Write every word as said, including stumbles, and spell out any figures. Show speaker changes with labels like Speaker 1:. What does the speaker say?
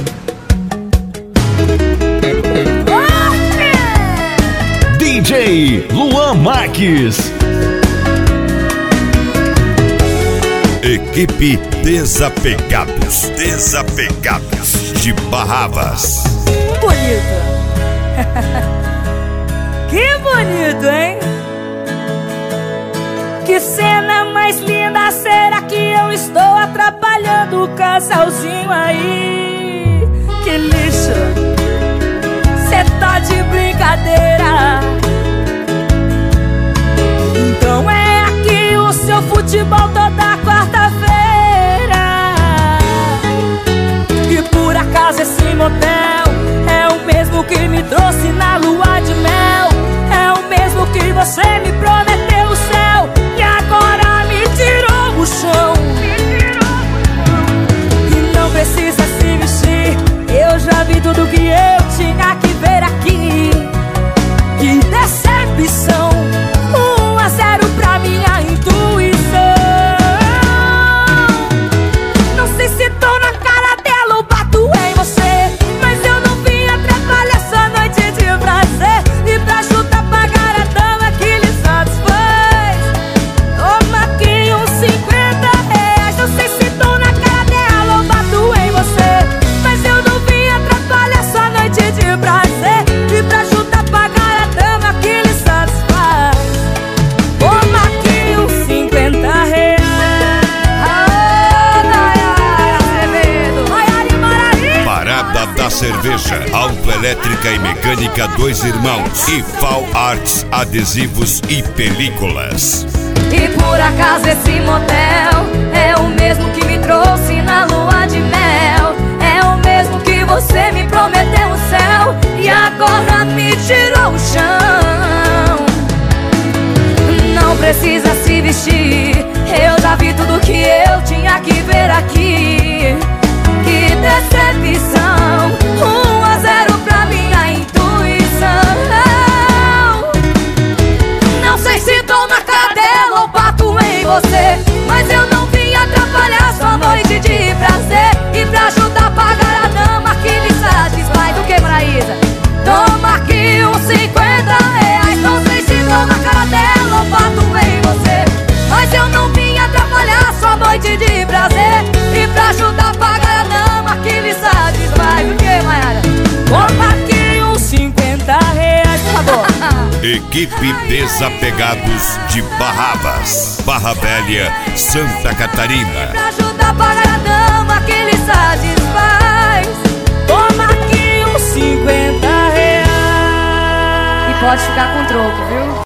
Speaker 1: D J Luan Marques.
Speaker 2: Equipe Desapegados, Desapegados de Barravas.
Speaker 3: Bonito. Que bonito, hein? Que cena mais linda. Será que eu estou atrapalhando o casalzinho aí? Que lixo. Cê tá de brincadeira. Então é aqui o seu futebol toda quarta-feira. E por acaso esse motel é o mesmo que me trouxe na lua de mel. É o mesmo que você me prometeu o céu e agora me tirou o chão. E não precisa se vestir, eu já vi tudo que eu tinha que ver aqui. Que decepção, um a zero pra minha intuição. Não sei se tô na cara dela ou bato em você, mas eu não vim atrapalhar essa noite de prazer. E pra ajudar a pagar a dama que lhe satisfaz, toma aqui uns cinquenta reais. Não sei se tô na cara dela ou bato em você, mas eu não vim atrapalhar essa noite de prazer. E pra ajudar a pagar a dama que lhe satisfaz, toma aqui uns cinquenta reais.
Speaker 2: Parada da Cerveja, Autoelétrica e Mecânica Dois Irmãos e Fal Arts Adesivos e Películas.
Speaker 3: E por acaso esse motel é o mesmo que me trouxe na lua de mel. É o mesmo que você me prometeu o céu e agora me tirou o chão. Não precisa se vestir, eu já vi tudo que eu tinha que ver aqui. Que decepção, um a zero pra minha intuição. Não sei se tô na cara dela ou bato em você, mas eu não vim atrapalhar sua noite de prazer. E pra ajudar a pagar a dama que lhe satisfaz, o que, Maraísa? Toma aqui uns cinquenta reais. Não sei se tô na cara dela ou bato em você, mas eu não vim atrapalhar sua noite de prazer. E pra ajudar a pagar a dama que lhe satisfaz, o que, Maiara? Toma aqui uns cinquenta reais, por favor.
Speaker 2: Equipe Desapegados de Barravas, Barra Velha, Santa Catarina.
Speaker 3: Pra ajudar a pagar a dama que lhe satisfaz, toma aqui uns cinquenta reais.
Speaker 4: E pode ficar com troco, viu?